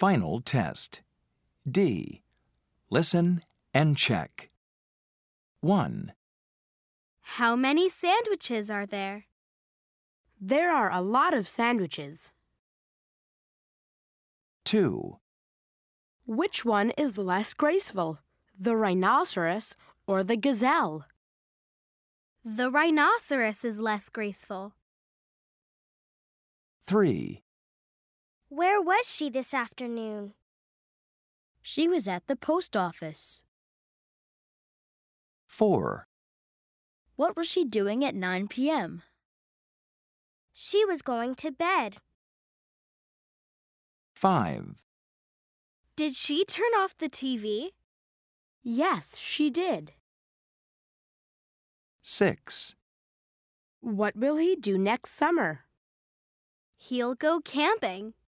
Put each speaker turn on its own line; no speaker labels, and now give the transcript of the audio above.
Final test. D. Listen and check. 1,
How many sandwiches are there?
There are a lot of sandwiches.
2,
Which one is less graceful, the rhinoceros or the gazelle?
The rhinoceros is less graceful.
3,
Where was she this afternoon?
She was at the post office.
4,
What was she doing at 9 p.m.?
She was going to bed.
5,
Did she turn off the TV?
Yes, she did.
6,
What will he do next summer?
He'll go camping.